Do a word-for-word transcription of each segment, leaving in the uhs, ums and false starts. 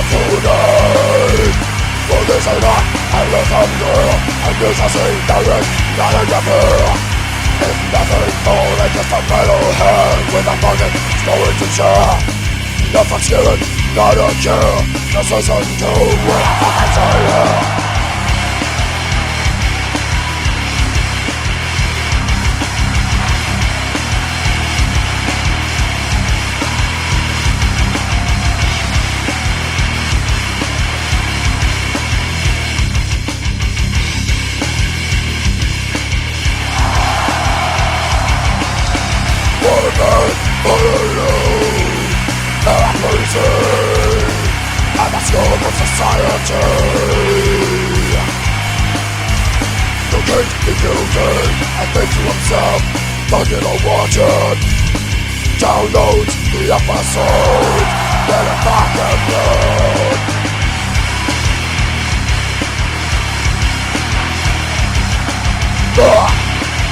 tonight. For this I not, I will thunder, and you shall see there is not a rapper. It's nothing more than just a metal head with a bucket story to share. Not for scared, not a care, just listen to what I fucking say here. I'm a scum of society. The king is guilty and thinks to himself, fucking I'll watch it. Download the episode, let it fucking blood. Ah!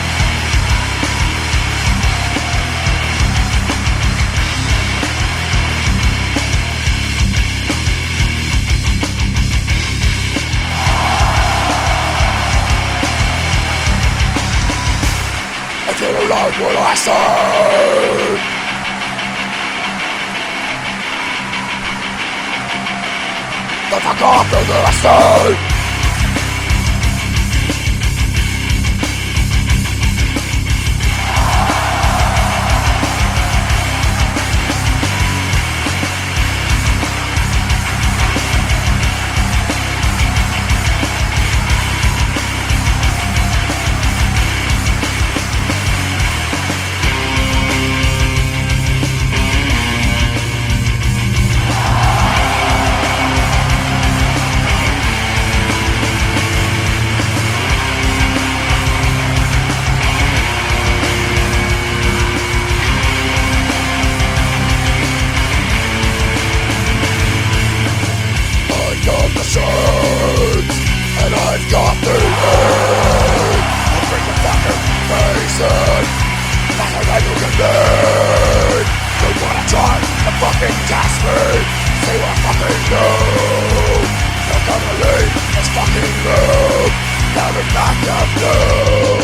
I don't like what I say. But fuck off with what I say. And I've got the end. I'll bring the fucking face in. Nothing that you can need. You wanna try to fucking test me? See what I fucking do. You're gonna leave this fucking room. Coming back to blue.